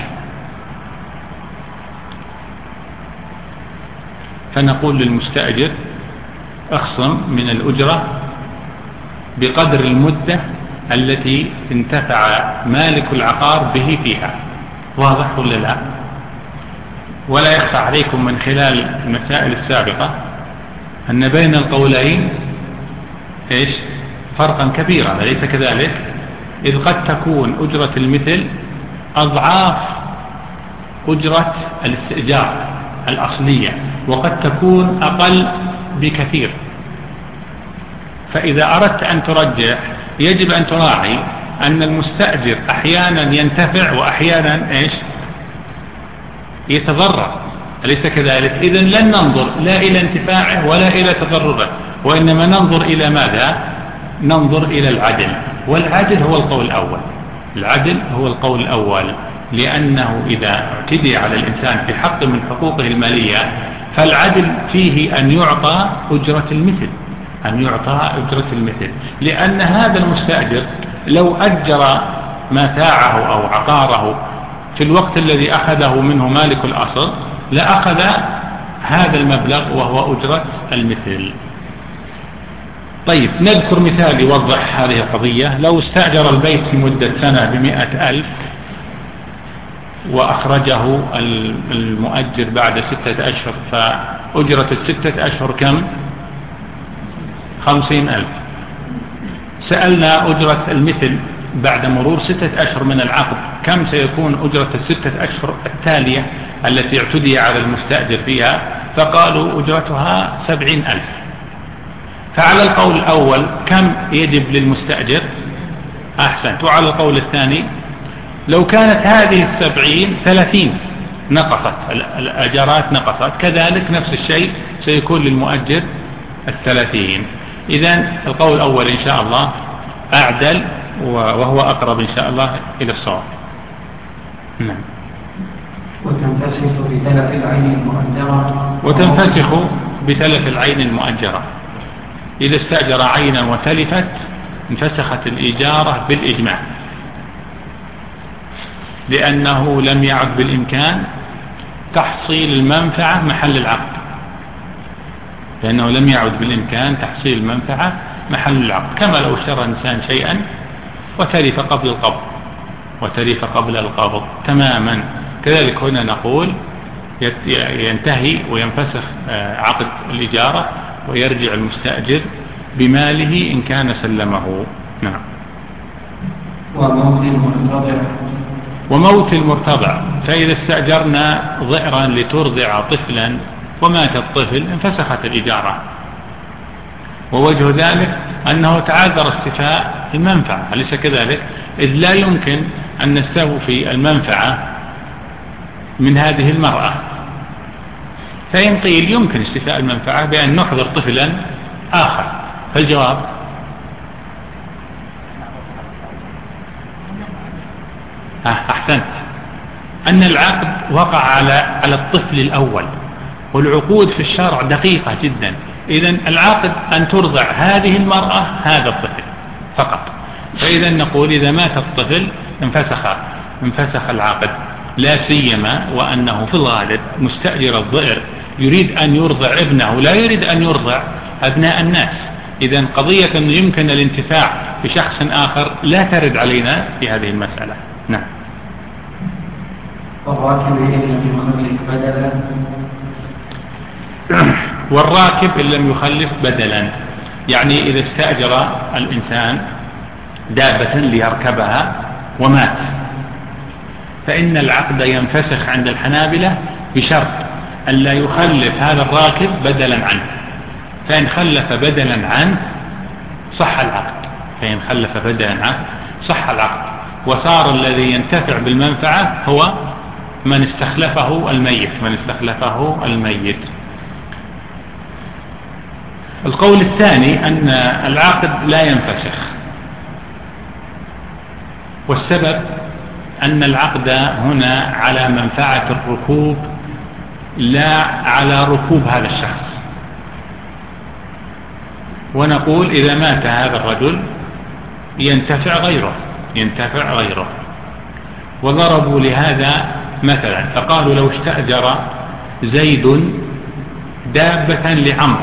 فنقول للمستأجر اخصم من الأجرة بقدر المدة التي انتفع مالك العقار به فيها. واضح ولا لا؟ ولا يخفى عليكم من خلال المسائل السابقة أن بين القولين إيش؟ فرقا كبيرا، أليس كذلك؟ إذ قد تكون أجرة المثل أضعاف أجرة الاستئجار الأصلية، وقد تكون أقل بكثير. فإذا أردت أن ترجح يجب أن تراعي أن المستأجر أحيانا ينتفع وأحيانا إيش؟ يتضرر، أليس كذلك؟ إذن لن ننظر لا إلى انتفاعه ولا إلى تضرره، وإنما ننظر إلى ماذا؟ ننظر إلى العدل، والعدل هو القول الأول. العدل هو القول الأول، لأنه إذا اعتدي على الإنسان في حق من حقوقه المالية فالعدل فيه أن يعطى أجرة المثل، أن يعطى أجرة المثل، لأن هذا المستأجر لو أجر متاعه أو عقاره في الوقت الذي أخذه منه مالك الأصل لأخذ هذا المبلغ وهو أجرة المثل. طيب نذكر مثال يوضح هذه القضية. لو استأجر البيت لمدة سنة بمئة ألف وأخرجه المؤجر بعد ستة أشهر، فأجرة الستة أشهر كم؟ خمسين ألف. سألنا أجرة المثل بعد مرور ستة أشهر من العقد كم سيكون أجرة الستة أشهر التالية التي اعتدي على المستأجر فيها؟ فقالوا أجرتها سبعين ألف. فعلى القول الأول كم يجب للمستأجر؟ أحسنت. وعلى القول الثاني لو كانت هذه السبعين ثلاثين نقصت، الأجارات نقصت، كذلك نفس الشيء سيكون للمؤجر الثلاثين. إذن القول الأول إن شاء الله أعدل وهو أقرب إن شاء الله إلى الصواب. نعم. وتنفسخ بتلف العين المؤجرة وتنفسخ بتلف العين المؤجرة. إذا استأجر عينا وتلفت انفسخت الإجارة بالإجماع، لأنه لم يعد بالإمكان تحصيل المنفعة محل العقد، لأنه لم يعد بالإمكان تحصيل المنفعة محل العقد، كما لو اشترى إنسان شيئا وتلف قبل القبض وتلف قبل القبض تماما. كذلك هنا نقول ينتهي وينفسخ عقد الإجارة ويرجع المستأجر بماله إن كان سلمه. نعم. وموت المرتضع وموت المرتضع، فإذا استأجرنا ضئرا لترضع طفلا ومات الطفل انفسخت الإجارة، ووجه ذلك أنه تعذر استيفاء المنفعة، أليس كذلك؟ إذ لا يمكن أن نستوفي المنفعة من هذه المرأة، فإن قيل يمكن استيفاء المنفعة بأن نحضر طفلا آخر، فالجواب أحسنت أن العقد وقع على على الطفل الأول، والعقود في الشرع دقيقة جدا. إذن العقد أن ترضع هذه المرأة هذا الطفل فقط، فإذا نقول إذا مات الطفل انفسخ انفسخ العقد. لا سيما وأنه في الغالب مستأجر الضئر يريد أن يرضع ابنه لا يريد أن يرضع أبناء الناس. إذن قضية أنه يمكن الانتفاع بشخص آخر لا ترد علينا في هذه المسألة. نعم. والراكب إن لم يخلف بدلا، يعني إذا استأجر الإنسان دابة ليركبها ومات فإن العقد ينفسخ عند الحنابلة بشرط أن لا يخلف هذا الراكب بدلا عنه، فإن خلف بدلا عنه صح العقد، فإن خلف بدلا عنه صح العقد، وصار الذي ينتفع بالمنفعة هو من استخلفه الميت من استخلفه الميت. القول الثاني أن العقد لا ينفسخ، والسبب أن العقد هنا على منفعة الركوب لا على ركوب هذا الشخص. ونقول إذا مات هذا الرجل ينتفع غيره ينتفع غيره وضربوا لهذا مثلا فقالوا لو استأجر زيد دابة لعمرو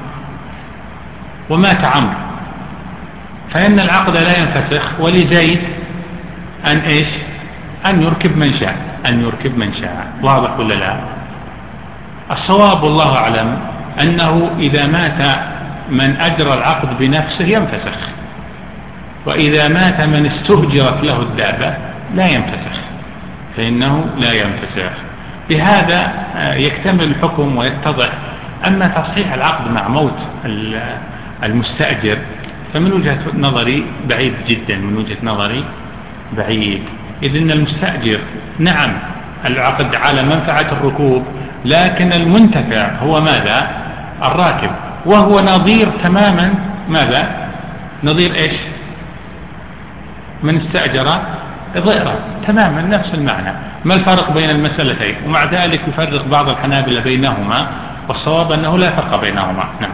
ومات عمرو فإن العقد لا ينفسخ، ولزيد أن إيش أن يركب من شاء أن يركب من شاء. واضح ولا لا؟ الصواب والله أعلم أنه إذا مات من أجرى العقد بنفسه ينفسخ، وإذا مات من استهجرت له الدابة لا ينفسخ، فإنه لا ينفسخ. بهذا يكتمل الحكم ويتضح. أما تصحيح العقد مع موت المستأجر فمن وجهة نظري بعيد جدا من وجهة نظري بعيد إذن المستأجر نعم العقد على منفعة الركوب، لكن المنتفع هو ماذا؟ الراكب، وهو نظير تماما ماذا؟ نظير إيش؟ من استأجر ضئرا، تماما نفس المعنى. ما الفرق بين المسألتين؟ ومع ذلك يفرق بعض الحنابلة بينهما، والصواب أنه لا فرق بينهما. نعم.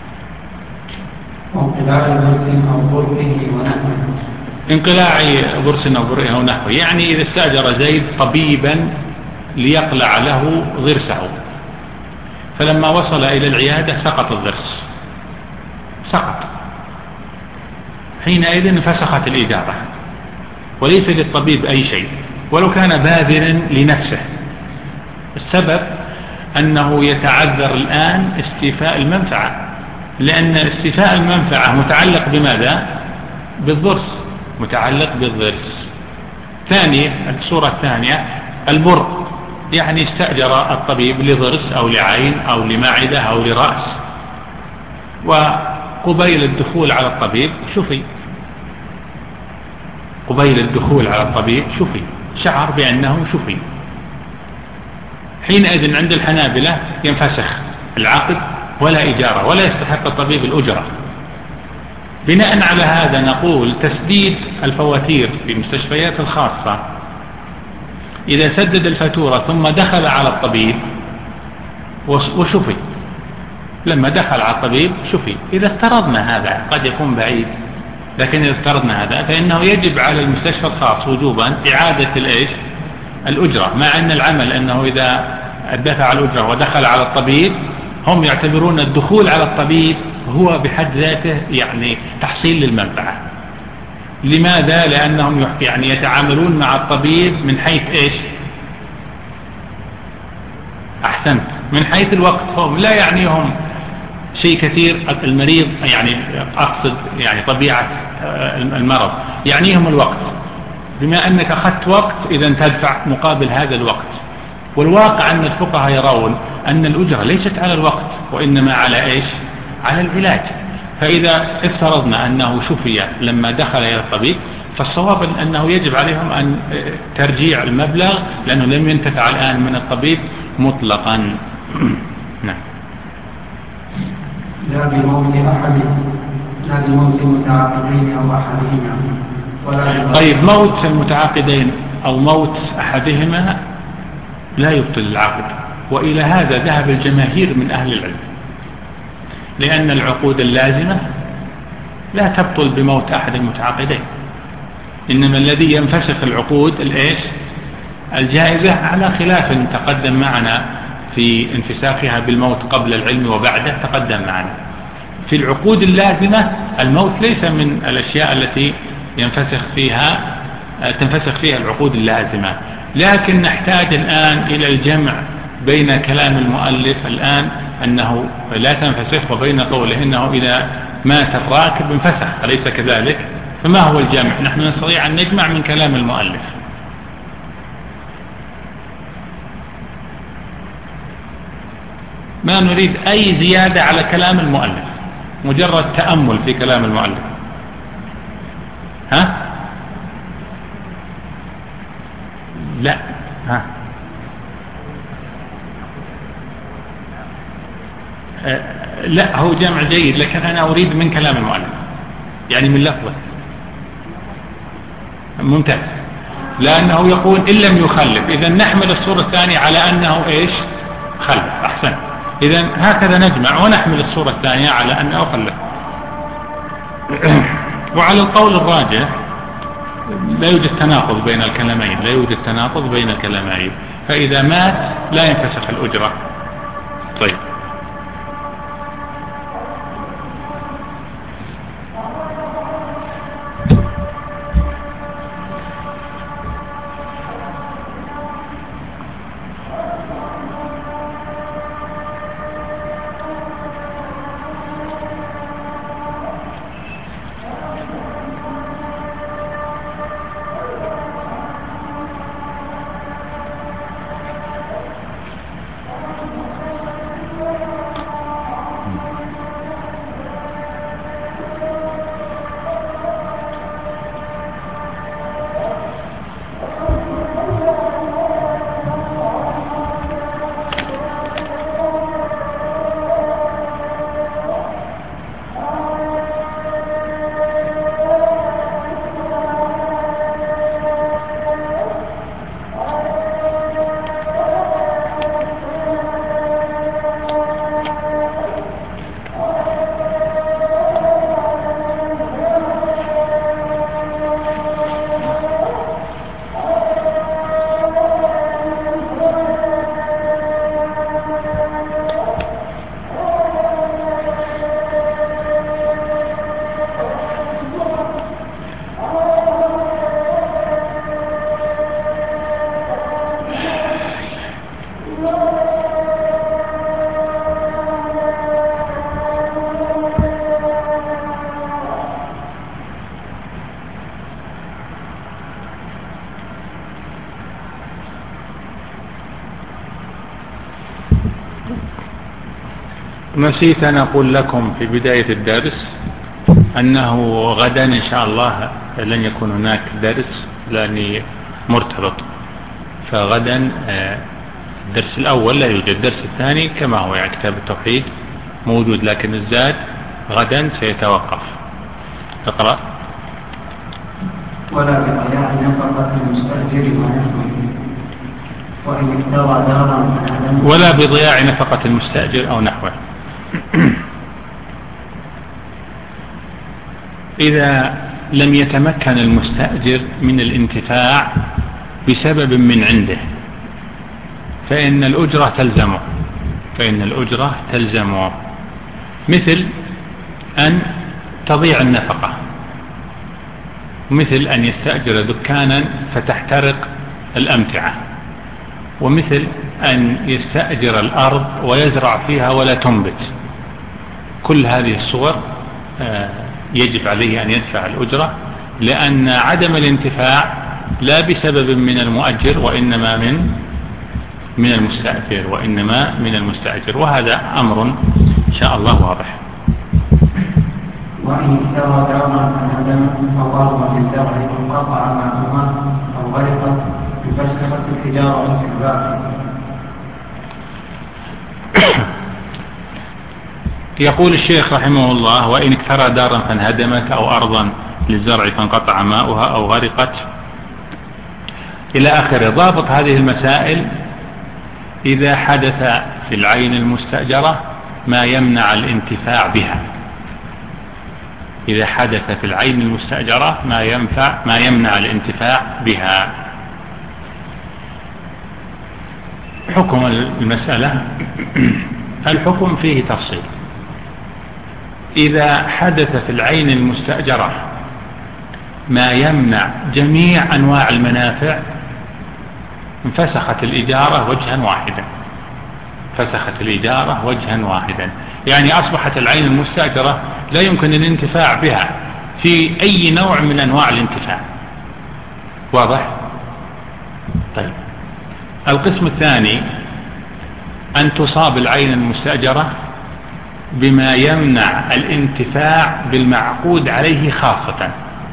انقلاع ضرس أو برئه أو نحوه، يعني إذا استأجر زيد طبيبا ليقلع له ضرسه، فلما وصل إلى العيادة سقط الضرس سقط، حينئذ انفسخت الإجارة وليس للطبيب أي شيء ولو كان باذلا لنفسه. السبب أنه يتعذر الآن استيفاء المنفعة، لأن استيفاء المنفعة متعلق بماذا؟ بالضرس، متعلق بالضرس. ثانية الصورة الثانية البر، يعني استأجر الطبيب لضرس أو لعين أو لمعدة أو لرأس، وقبيل الدخول على الطبيب شفي قبيل الدخول على الطبيب شفي شعر بأنه شفي، حينئذ عند الحنابلة ينفسخ العقد ولا إجارة ولا يستحق الطبيب الأجرة. بناء على هذا نقول تسديد الفواتير في المستشفيات الخاصة إذا سدد الفاتورة ثم دخل على الطبيب وشفي، لما دخل على الطبيب شفي، إذا افترضنا هذا قد يكون بعيد، لكن إذا افترضنا هذا فإنه يجب على المستشفى الخاص وجوبا إعادة الإيش؟ الأجرة، مع أن العمل أنه إذا دفع الأجرة ودخل على الطبيب هم يعتبرون الدخول على الطبيب هو بحد ذاته يعني تحصيل للمنفعة. لماذا؟ لأنهم يعني يتعاملون مع الطبيب من حيث إيش؟ أحسنت، من حيث الوقت، هم لا يعنيهم شيء كثير المريض، يعني أقصد يعني طبيعة المرض، يعنيهم الوقت، بما أنك أخذت وقت إذا تدفع مقابل هذا الوقت. والواقع أن الفقهاء يرون أن الأجرة ليست على الوقت وإنما على إيش؟ على العلاج. فإذا افترضنا أنه شفي لما دخل إلى الطبيب فالصواب أنه يجب عليهم أن ترجيع المبلغ لأنه لم ينتفع الآن من الطبيب مطلقا. نعم. لا بموت أحد لا بموت المتعاقدين أو أحدهما ولا. طيب موت المتعاقدين أو موت أحدهما لا يبطل العقد، وإلى هذا ذهب الجماهير من أهل العلم، لأن العقود اللازمة لا تبطل بموت أحد المتعاقدين، إنما الذي ينفسخ العقود الإيش؟ الجائزة على خلاف تقدم معنا في انفساخها بالموت قبل العلم وبعده، تقدم معنا. في العقود اللازمة الموت ليس من الأشياء التي ينفسخ فيها تنفسخ فيها العقود اللازمة، لكن نحتاج الآن إلى الجمع بين كلام المؤلف الآن أنه لا تنفسخ وبين قوله إنه إذا مات الراكب انفسخ، أليس كذلك؟ فما هو الجمع؟ نحن نستطيع أن نجمع من كلام المؤلف. ما نريد أي زيادة على كلام المؤلف، مجرد تأمل في كلام المؤلف. ها؟ لا. ها؟ أه لا، هو جمع جيد، لكن أنا أريد من كلام المؤلف، يعني من لفظه. ممتاز، لأنه يقول إن لم يخلف، إذا نحمل الصورة الثانية على أنه إيش؟ خلف. أحسن، إذا هكذا نجمع ونحمل الصورة الثانية على أنه خلف. وعلى القول الراجح لا يوجد تناقض بين الكلامين، لا يوجد تناقض بين الكلامين، فإذا مات لا ينفسخ الأجرة. طيب، نسيت أن أقول لكم في بداية الدرس أنه غدا إن شاء الله لن يكون هناك درس لأني مرتبط، فغدا الدرس الأول لا يوجد، الدرس الثاني كما هو يعني كتاب التوحيد موجود، لكن الزاد غدا سيتوقف. اقرأ. ولا بضياع نفقة المستأجر ونحوه، وإن اشترى دارا ولا بضياع نفقة المستأجر أو نحوه. إذا لم يتمكن المستأجر من الانتفاع بسبب من عنده فإن الأجرة تلزمه فإن الأجرة تلزمه مثل أن تضيع النفقة، مثل أن يستأجر دكانا فتحترق الأمتعة، ومثل أن يستأجر الأرض ويزرع فيها ولا تنبت. كل هذه الصور يجب عليه أن يدفع الأجرة، لأن عدم الانتفاع لا بسبب من المؤجر وإنما من من المستأجر وإنما من المستأجر وهذا أمر إن شاء الله واضح. وإن اشترى دارا فهدمت فضار في الدار انقطع معهما أو غرقت بفسخت الحجارة في الباقي. يقول الشيخ رحمه الله: وإن اكترى دارا فانهدمت أو أرضا للزرع فانقطع ماؤها أو غرقت إلى آخره. ضابط هذه المسائل إذا حدث في العين المستأجرة ما يمنع الانتفاع بها، إذا حدث في العين المستأجرة ما ينفع ما يمنع الانتفاع بها. حكم المسألة. الحكم فيه تفصيل. إذا حدث في العين المستأجرة ما يمنع جميع أنواع المنافع انفسخت الإجارة وجها واحدا، فسخت الإجارة وجها واحدا، يعني أصبحت العين المستأجرة لا يمكن الانتفاع بها في أي نوع من أنواع الانتفاع. واضح؟ طيب، القسم الثاني أن تصاب العين المستأجرة بما يمنع الانتفاع بالمعقود عليه خاصة،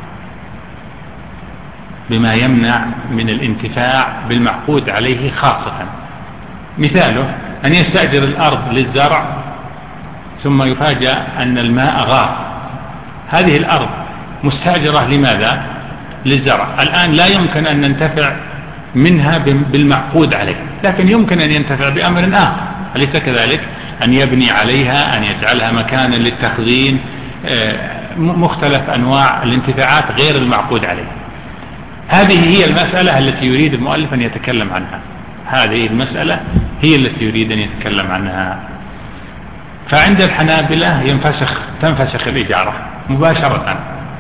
بما يمنع من الانتفاع بالمعقود عليه خاصة. مثاله أن يستأجر الأرض للزرع ثم يفاجأ أن الماء غار. هذه الأرض مستأجرة لماذا؟ للزرع. الآن لا يمكن أن ننتفع منها بالمعقود عليه، لكن يمكن أن ينتفع بأمر آخر، أليس كذلك؟ أن يبني عليها، أن يجعلها مكانا للتخزين، مختلف أنواع الانتفاعات غير المعقود عليه. هذه هي المسألة التي يريد المؤلف أن يتكلم عنها، هذه المسألة هي التي يريد أن يتكلم عنها. فعند الحنابلة ينفسخ تنفسخ الإجارة مباشرة،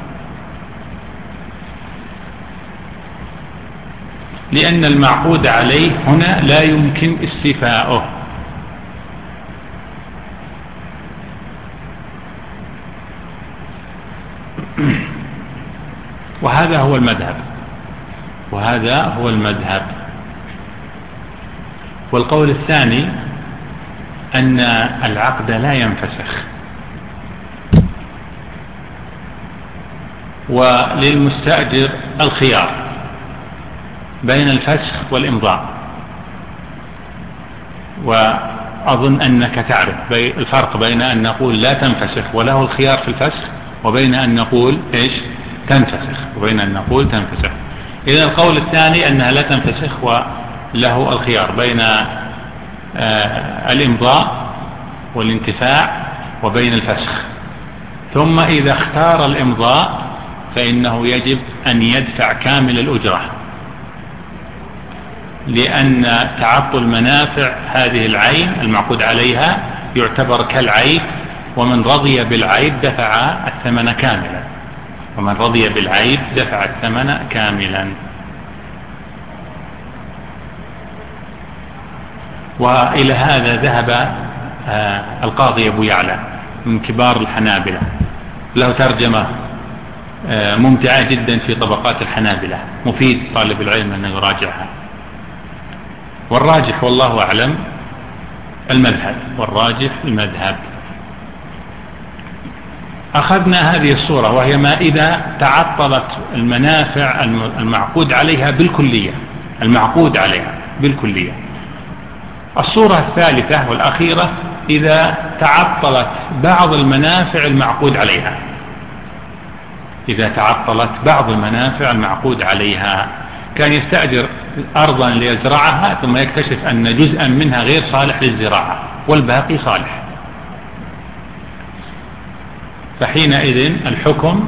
لأن المعقود عليه هنا لا يمكن استيفاؤه. وهذا هو المذهب، وهذا هو المذهب. والقول الثاني أن العقد لا ينفسخ، وللمستأجر الخيار بين الفسخ والإمضاء. وأظن أنك تعرف الفرق بين أن نقول لا تنفسخ وله الخيار في الفسخ، وبين أن نقول إيش؟ تنفسخ، وبين أن نقول تنفسخ. إذا القول الثاني أنها لا تنفسخ وله الخيار بين آه الإمضاء والانتفاع وبين الفسخ. ثم إذا اختار الإمضاء فإنه يجب أن يدفع كامل الأجرة، لأن تعطل منافع هذه العين المعقود عليها يعتبر كالعيب، ومن رضي بالعيب دفع الثمن كاملا، ومن رضي بالعيب دفع الثمن كاملا. وإلى هذا ذهب آه القاضي أبو يعلى من كبار الحنابلة، له ترجمة آه ممتعة جدا في طبقات الحنابلة، مفيد طالب العلم أن يراجعها. والراجح والله أعلم المذهب، والراجح المذهب. أخذنا هذه الصورة وهي ما إذا تعطلت المنافع المعقود عليها بالكلية، المعقود عليها بالكلية. الصورة الثالثة والأخيرة إذا تعطلت بعض المنافع المعقود عليها، إذا تعطلت بعض المنافع المعقود عليها. كان يستأجر أرضا ليزرعها ثم يكتشف أن جزءا منها غير صالح للزراعة والباقي صالح، فحينئذ الحكم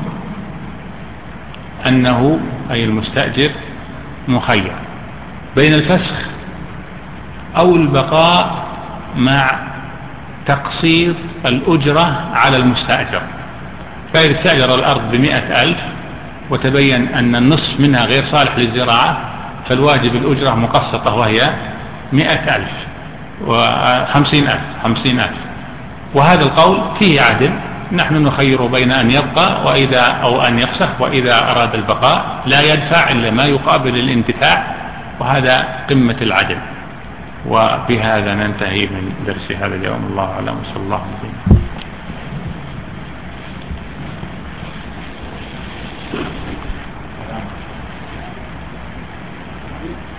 أنه أي المستأجر مخير بين الفسخ أو البقاء مع تقسيط الأجرة على المستأجر. فإذا استأجر الأرض بمئة ألف وتبين أن النصف منها غير صالح للزراعة فالواجب الأجرة مقسطة وهي مئة ألف وخمسين ألف خمسين ألف. وهذا القول فيه عدل، نحن نخير بين أن يبقى وإذا أو أن يفسخ، وإذا أراد البقاء لا يدفع إلا ما يقابل الانتفاع، وهذا قمة العدل. وبهذا ننتهي من درس هذا اليوم. الله أعلم، وصلى الله عليه وسلم. Thank you.